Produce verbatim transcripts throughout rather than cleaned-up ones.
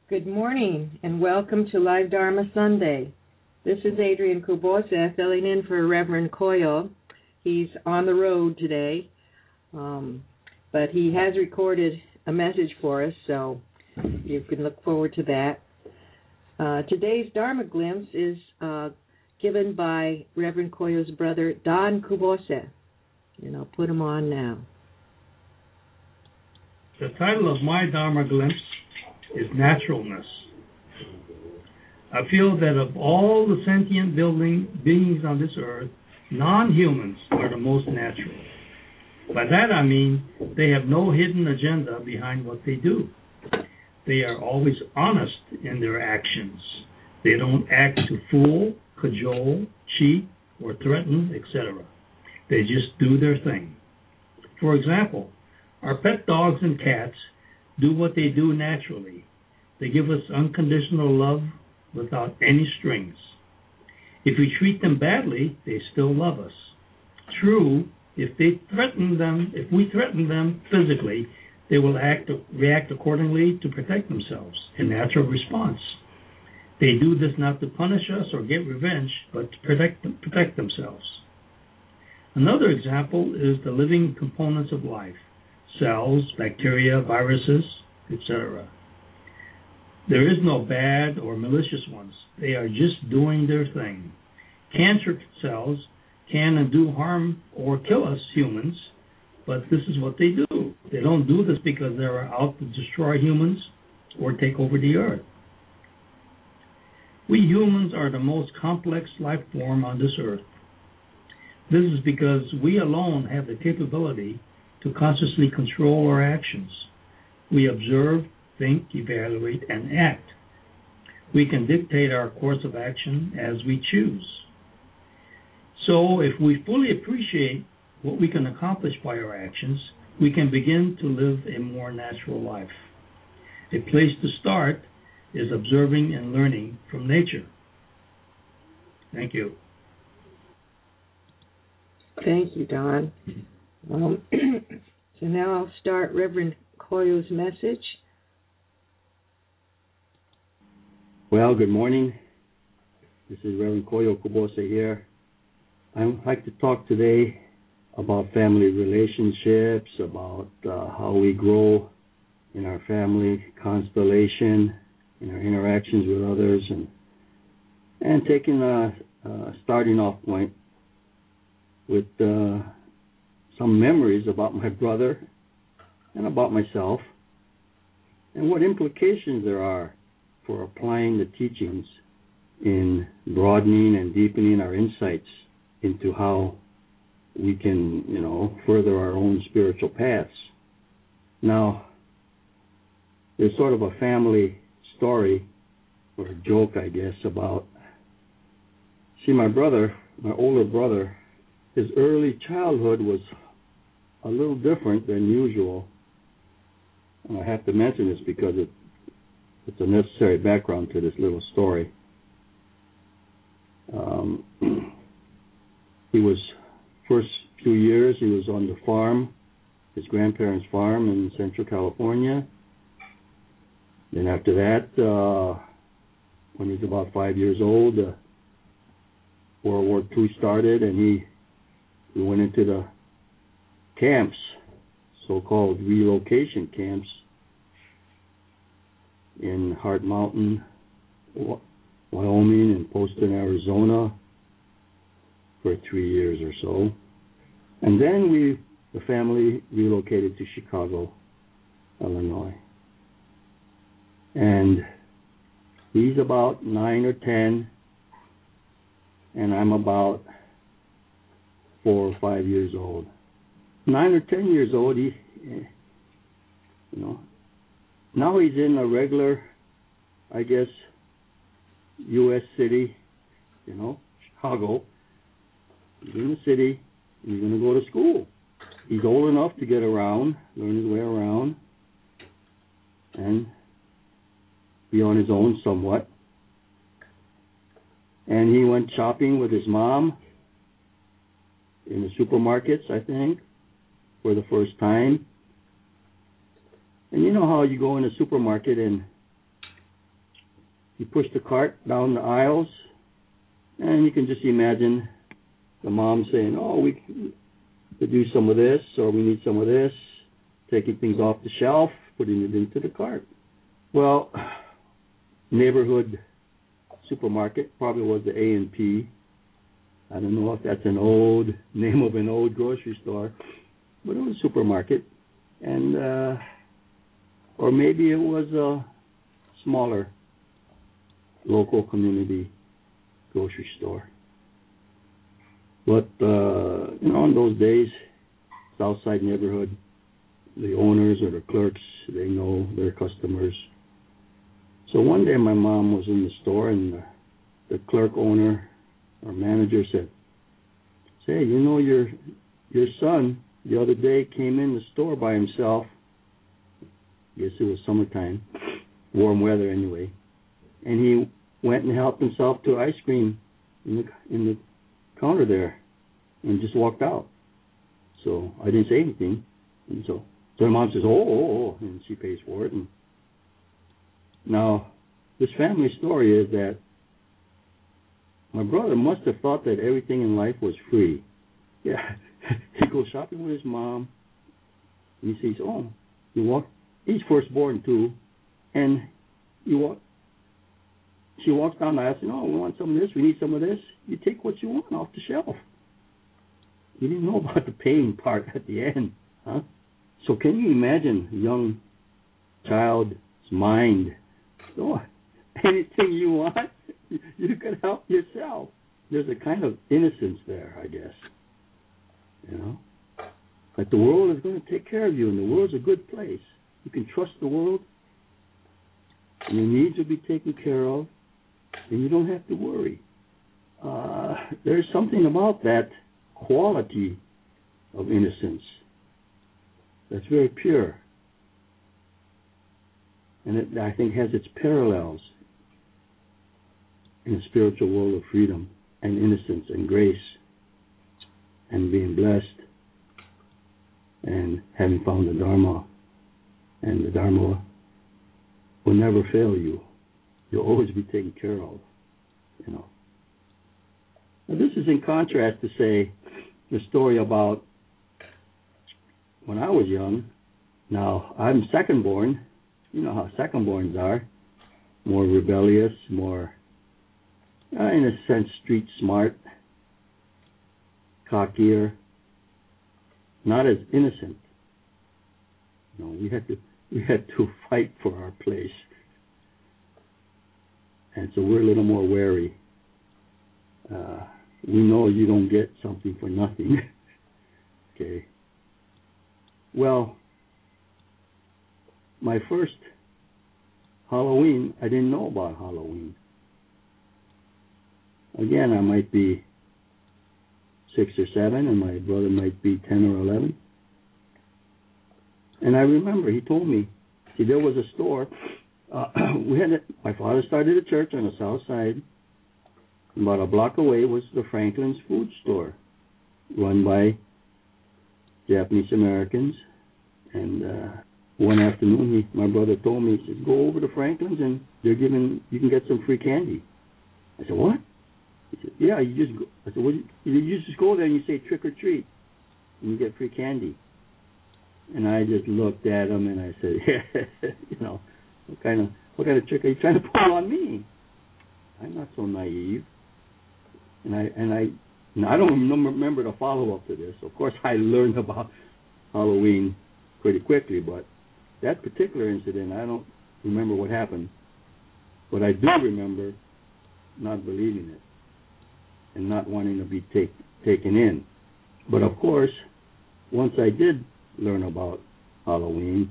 Good morning and welcome to Live Dharma Sunday. This is Adrienne Kubosa filling in for Reverend Koyo. He's on the road today, um, but he has recorded a message for us, so you can look forward to that. Uh, today's Dharma glimpse is uh, given by Reverend Koyo's brother, Don Kubosa, and I'll put him on now. The title of my Dharma glimpse is Naturalness. I feel that of all the sentient building beings on this earth, non-humans are the most natural. By that I mean they have no hidden agenda behind what they do. They are always honest in their actions. They don't act to fool, cajole, cheat, or threaten, et cetera. They just do their thing. For example, our pet dogs and cats do what they do naturally. They give us unconditional love without any strings. If we treat them badly, they still love us. True, if they threaten them, if we threaten them physically, they will act, react accordingly to protect themselves, a natural response. They do this not to punish us or get revenge, but to protect, protect themselves. Another example is the living components of life, cells, bacteria, viruses, et cetera. There is no bad or malicious ones. They are just doing their thing. Cancer cells can and do harm or kill us humans, but this is what they do. They don't do this because they are out to destroy humans or take over the earth. We humans are the most complex life form on this earth. This is because we alone have the capability to consciously control our actions. We observe, think, evaluate, and act. We can dictate our course of action as we choose. So if we fully appreciate what we can accomplish by our actions, we can begin to live a more natural life. A place to start is observing and learning from nature. Thank you. Thank you, Don. Um, so now I'll start Reverend Koyo's message. Well, good morning. This is Reverend Koyo Kubosa here. I'd like to talk today about family relationships, about uh, how we grow in our family constellation, in our interactions with others, and and taking a, a starting off point with uh, some memories about my brother and about myself, and what implications there are for applying the teachings in broadening and deepening our insights into how we can, you know, further our own spiritual paths. Now, there's sort of a family story, or a joke, I guess, about, see, my brother, my older brother, his early childhood was a little different than usual. And I have to mention this because it, it's a necessary background to this little story. Um, he was, first few years, he was on the farm, his grandparents' farm in Central California. Then after that, uh, when he was about five years old, uh, World War Two started, and he, he went into the camps, so-called relocation camps, in Heart Mountain, Wyoming, and Poston, Arizona, for three years or so. And then we, the family, relocated to Chicago, Illinois. And he's about nine or ten, and I'm about four or five years old. Nine or ten years old, he, you know, now he's in a regular, I guess, U S city, you know, Chicago. He's in the city, and he's going to go to school. He's old enough to get around, learn his way around, and be on his own somewhat. And he went shopping with his mom in the supermarkets, I think, for the first time. And you know how you go in a supermarket and you push the cart down the aisles, and you can just imagine the mom saying, oh, we could do some of this, or we need some of this, taking things off the shelf, putting it into the cart. Well, neighborhood supermarket probably was the A and P. I don't know if that's an old name of an old grocery store, but it was a supermarket. And, uh, or maybe it was a smaller local community grocery store. But, uh, you know, in those days, Southside neighborhood, the owners or the clerks, they know their customers. So one day my mom was in the store, and the, the clerk owner or manager said, say, you know, your your son the other day came in the store by himself. Guess it was summertime, warm weather anyway, and he went and helped himself to ice cream in the in the counter there, and just walked out. So I didn't say anything, and so so my mom says, oh, oh, oh, and she pays for it. And now this family story is that my brother must have thought that everything in life was free. Yeah, he goes shopping with his mom, and he says, oh, you walk. He's firstborn too, and you walk. She walks down the aisle saying, oh, we want some of this, we need some of this. You take what you want off the shelf. You didn't know about the paying part at the end, huh? So can you imagine a young child's mind? Oh, anything you want, you can help yourself. There's a kind of innocence there, I guess. You know? Like the world is going to take care of you, and the world's a good place. You can trust the world, and your needs will be taken care of, and you don't have to worry. Uh, there's something about that quality of innocence that's very pure, and it, I think, has its parallels in the spiritual world of freedom and innocence and grace and being blessed and having found the Dharma. And the Dharma will never fail you. You'll always be taken care of, you know. Now, this is in contrast to, say, the story about when I was young. Now, I'm second born. You know how second borns are. More rebellious, more, uh, in a sense, street smart, cockier, not as innocent. You know, we had to we had to fight for our place, and so we're a little more wary. Uh, we know you don't get something for nothing. Okay. Well, my first Halloween, I didn't know about Halloween. Again, I might be six or seven, and my brother might be ten or eleven. And I remember he told me, see, there was a store. Uh, we had a, my father started a church on the south side. About a block away was the Franklin's Food Store, run by Japanese Americans. And uh, one afternoon, he, my brother told me, he said, go over to Franklin's and they're giving, you can get some free candy. I said, what? He said, yeah, you just go. I said, well, you, you just go there and you say trick or treat, and you get free candy. And I just looked at him and I said, yeah, you know, what kind of what kind of trick are you trying to pull on me? I'm not so naive. And I and I, and I don't remember the follow up to this. Of course, I learned about Halloween pretty quickly, but that particular incident, I don't remember what happened. But I do remember not believing it and not wanting to be take, taken in. But of course, once I did learn about Halloween,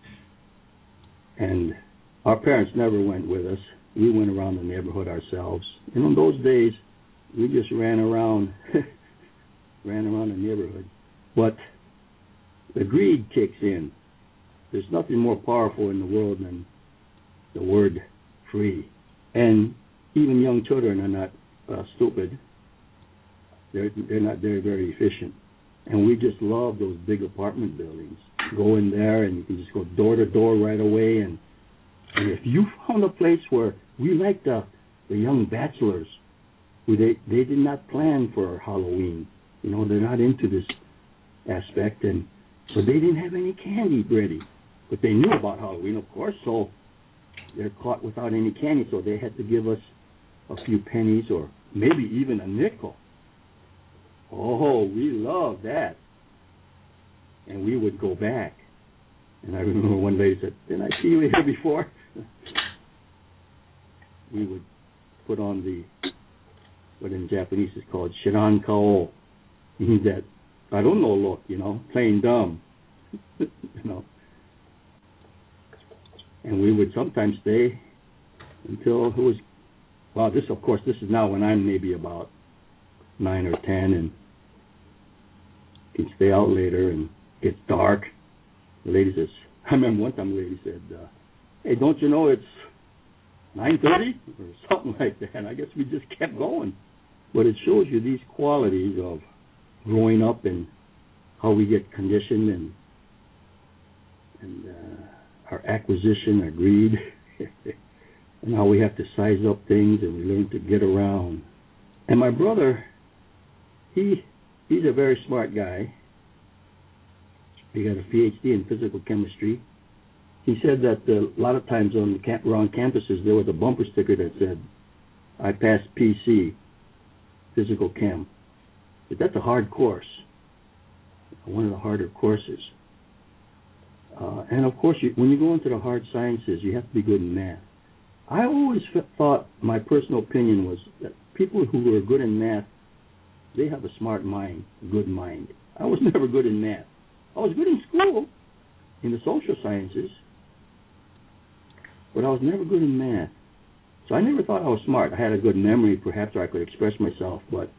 and our parents never went with us. We went around the neighborhood ourselves. And in those days, we just ran around, ran around the neighborhood. But the greed kicks in. There's nothing more powerful in the world than the word free. And even young children are not uh, stupid. They're, they're not very, very efficient. And we just love those big apartment buildings. Go in there and you can just go door to door right away and And if you found a place where we like the, the young bachelors, who they, they did not plan for Halloween, you know, they're not into this aspect, and so they didn't have any candy ready. But they knew about Halloween, of course, so they're caught without any candy, so they had to give us a few pennies or maybe even a nickel. Oh, we loved that. And we would go back. And I remember one lady said, "Didn't I see you here before?" We would put on the, what in Japanese is called shiran kao. Means that, I don't know, look, you know, playing dumb. you know. And we would sometimes stay until it was, well, this, of course, this is now when I'm maybe about nine or ten, and can stay out later, and it gets dark. The lady says, I remember one time the lady said, uh, "Hey, don't you know it's nine thirty?" or something like that. And I guess we just kept going. But it shows you these qualities of growing up and how we get conditioned, and and uh, our acquisition, our greed, and how we have to size up things, and we learn to get around. And my brother, he he's a very smart guy. He got a P H D in physical chemistry. He said that uh, a lot of times on the camp, around campuses there was a bumper sticker that said, "I passed P C, physical chem." But that's a hard course, one of the harder courses. Uh, and of course, you, when you go into the hard sciences, you have to be good in math. I always f- thought, my personal opinion was that people who were good in math, they have a smart mind, a good mind. I was never good in math. I was good in school, in the social sciences, but I was never good in math. So I never thought I was smart. I had a good memory, perhaps, or I could express myself, but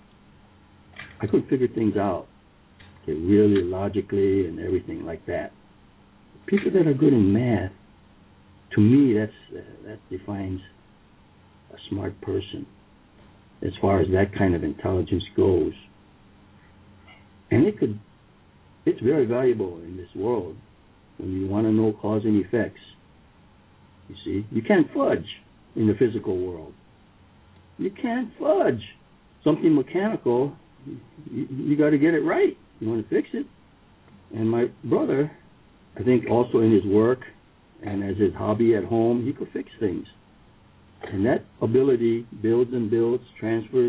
I couldn't figure things out, okay, really logically and everything like that. People that are good in math, to me, that's uh, that defines a smart person as far as that kind of intelligence goes. And it could, it's very valuable in this world when you want to know cause and effects. You see, you can't fudge in the physical world. You can't fudge. Something mechanical, you, you got to get it right. You want to fix it. And my brother, I think also in his work and as his hobby at home, he could fix things. And that ability builds and builds, transfers,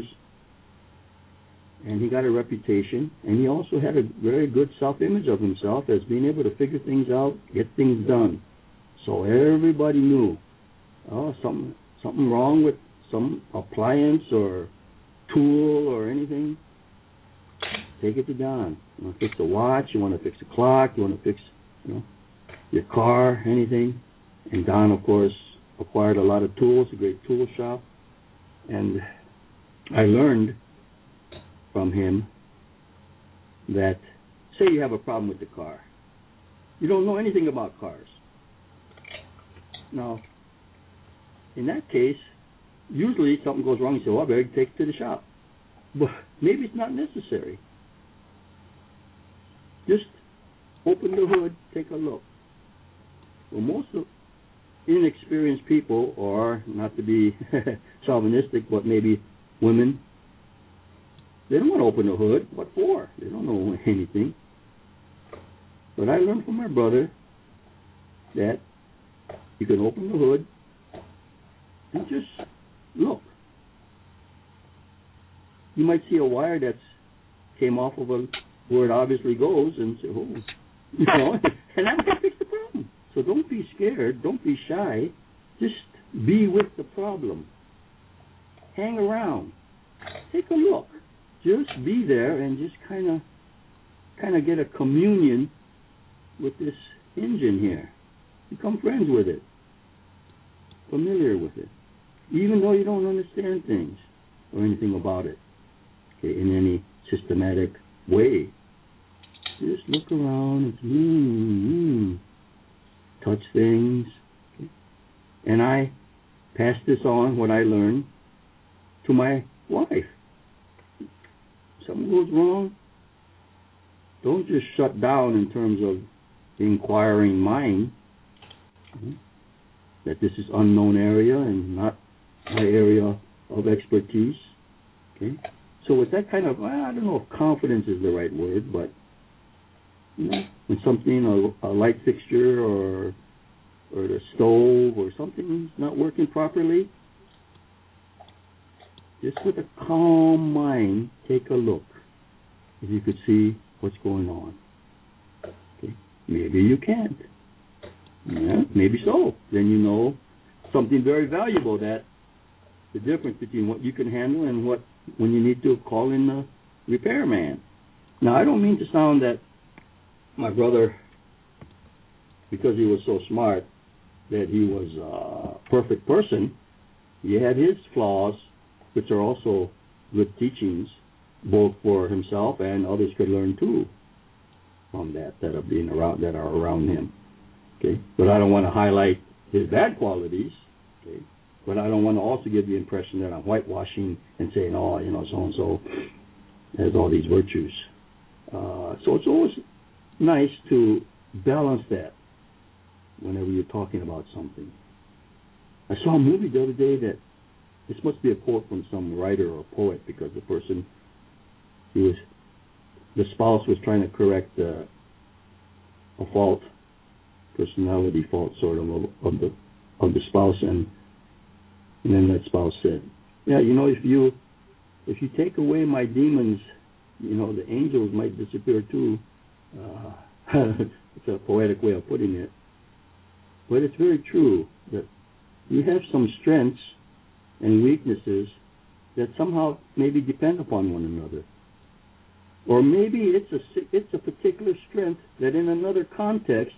and he got a reputation. And he also had a very good self-image of himself as being able to figure things out, get things done. So everybody knew, oh, something, something wrong with some appliance or tool or anything, take it to Don. You want to fix a watch, you want to fix a clock, you want to fix, you know, your car, anything. And Don, of course, acquired a lot of tools, a great tool shop. And I learned from him that, say you have a problem with the car. You don't know anything about cars. Now, in that case, usually something goes wrong, you say, well, I better take it to the shop. But maybe it's not necessary. Just open the hood, take a look. Well, most of inexperienced people, or not to be chauvinistic, but maybe women, they don't want to open the hood. What for? They don't know anything. But I learned from my brother that you can open the hood and just look. You might see a wire that's came off of a where it obviously goes and say, oh, you know, and that will fix the problem. So don't be scared. Don't be shy. Just be with the problem. Hang around. Take a look. Just be there and just kind of, kind of get a communion with this engine here. Become friends with it. Familiar with it. Even though you don't understand things or anything about it, okay, in any systematic way. Just look around and mm, mm, touch things. Okay. And I pass this on, what I learned, to my wife. If something goes wrong, don't just shut down in terms of the inquiring mind. Mm-hmm. that this is unknown area and not my area of expertise. Okay, so with that kind of, well, I don't know if confidence is the right word, but you know, when something, a, a light fixture or or the stove or something's not working properly, just with a calm mind, take a look if you could see what's going on. Okay, maybe you can't. Yeah, maybe so. Then you know something very valuable, that the difference between what you can handle and what when you need to call in the repairman. Now, I don't mean to sound that my brother, because he was so smart, that he was a perfect person. He had his flaws, which are also good teachings, both for himself and others could learn too from that that are being around that are around him. Okay, but I don't want to highlight his bad qualities. Okay, but I don't want to also give the impression that I'm whitewashing and saying, oh, you know, so and so has all these virtues. Uh, so it's always nice to balance that whenever you're talking about something. I saw a movie the other day that this must be a quote from some writer or poet, because the person, he was, the spouse was trying to correct uh, a fault, personality fault sort of, of the of the spouse, and and then that spouse said, yeah, you know, if you if you take away my demons, you know, the angels might disappear too. Uh, it's a poetic way of putting it. But it's very true that we have some strengths and weaknesses that somehow maybe depend upon one another. Or maybe it's a, it's a particular strength that in another context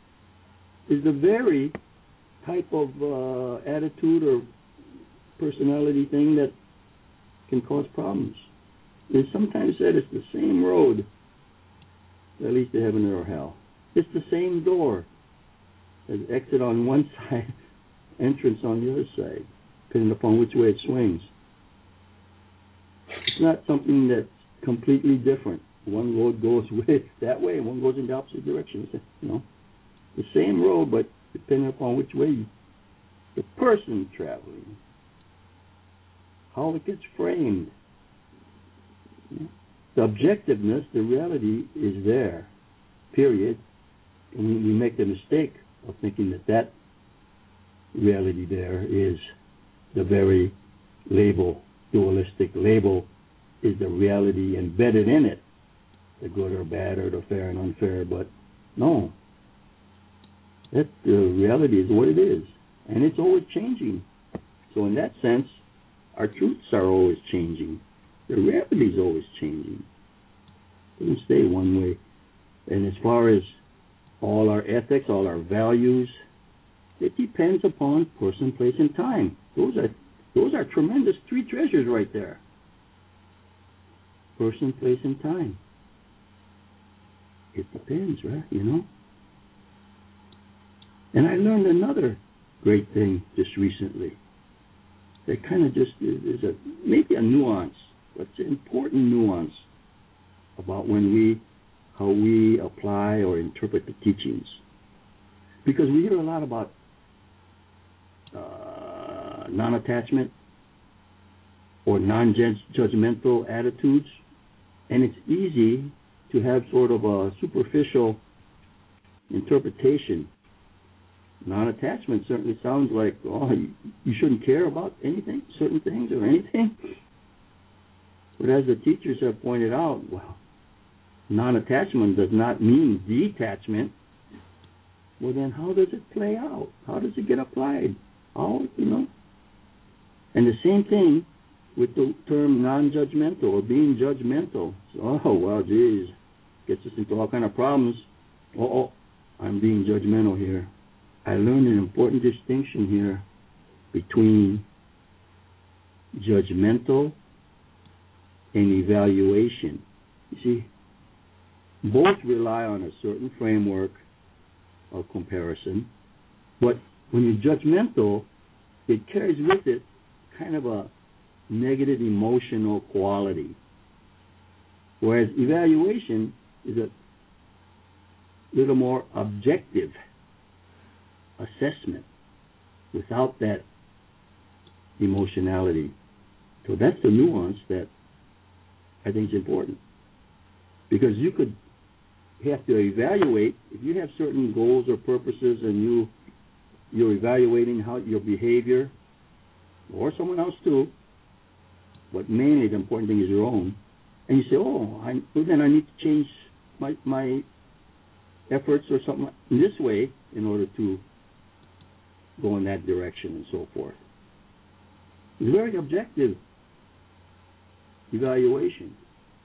is the very type of uh, attitude or personality thing that can cause problems. It's sometimes said it's the same road that leads to heaven or hell. It's the same door. There's exit on one side, entrance on the other side, depending upon which way it swings. It's not something that's completely different. One road goes way that way, and one goes in the opposite direction. It's, you know, the same road, but depending upon which way the person traveling, how it gets framed. The objectiveness, the reality is there, period. And we, we make the mistake of thinking that that reality there is the very label, dualistic label, is the reality embedded in it, the good or bad or the fair and unfair. But no, that the reality is what it is, and it's always changing. So in that sense, our truths are always changing. The reality is always changing. It doesn't stay one way. And as far as all our ethics, all our values, it depends upon person, place, and time. Those are those are tremendous three treasures right there. Person, place, and time. It depends, right? You know? And I learned another great thing just recently. That kind of just is a maybe a nuance, but it's an important nuance about when we how we apply or interpret the teachings. Because we hear a lot about uh, non-attachment or non-judgmental attitudes, and it's easy to have sort of a superficial interpretation. Non-attachment certainly sounds like, oh, you, you shouldn't care about anything, certain things or anything. But as the teachers have pointed out, well, non-attachment does not mean detachment. Well, then how does it play out? How does it get applied? How, you know? And the same thing with the term non-judgmental or being judgmental. So, oh, well, geez, gets us into all kind of problems. Oh, oh, I'm being judgmental here. I learned an important distinction here between judgmental and evaluation. You see, both rely on a certain framework of comparison, but when you're judgmental, it carries with it kind of a negative emotional quality, whereas evaluation is a little more objective assessment. without that emotionality. So that's the nuance that I think is important. Because you could have to evaluate, if you have certain goals or purposes and you, you're evaluating how your behavior, or someone else too, but mainly the important thing is your own, and you say, oh, I, well, then I need to change my, my efforts or something in this way in order to go in that direction and so forth. It's a very objective evaluation.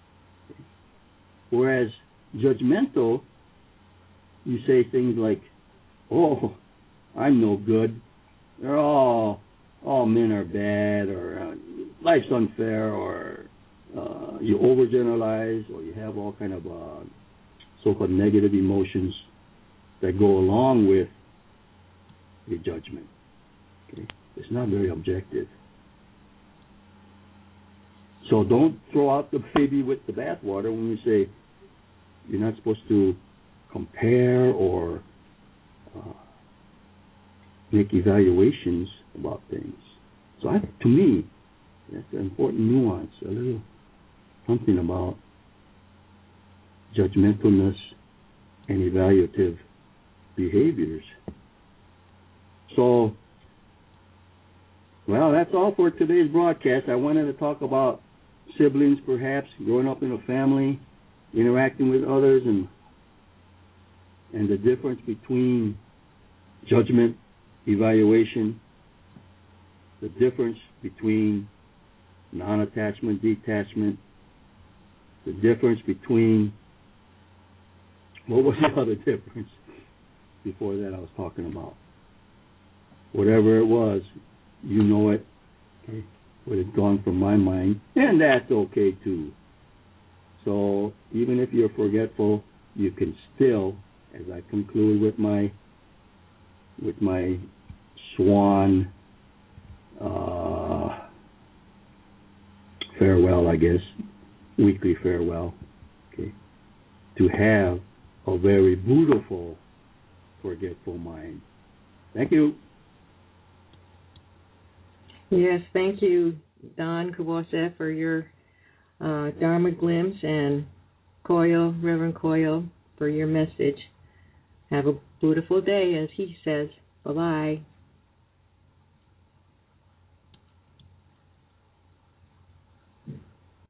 Whereas judgmental, you say things like, oh, I'm no good. They're all, all men are bad, or uh, life's unfair, or uh, you overgeneralize, or you have all kind of uh, so-called negative emotions that go along with your judgment. Okay? It's not very objective. So don't throw out the baby with the bathwater when you say you're not supposed to compare or uh, make evaluations about things. So I, to me, that's an important nuance, a little something about judgmentalness and evaluative behaviors. So, well, that's all for today's broadcast. I wanted to talk about siblings, perhaps, growing up in a family, interacting with others, and and the difference between judgment, evaluation, the difference between non-attachment, detachment, the difference between, what was the other difference before that I was talking about? Whatever it was, you know it, okay, what had gone from my mind, and that's okay too. So even if you're forgetful, you can still, as I conclude with my with my swan uh, farewell, I guess, weekly farewell, okay, to have a very beautiful, forgetful mind. Thank you. Yes, thank you, Don Kubose, for your uh, Dharma glimpse, and Koyo, Reverend Koyo, for your message. Have a beautiful day, as he says. Bye-bye.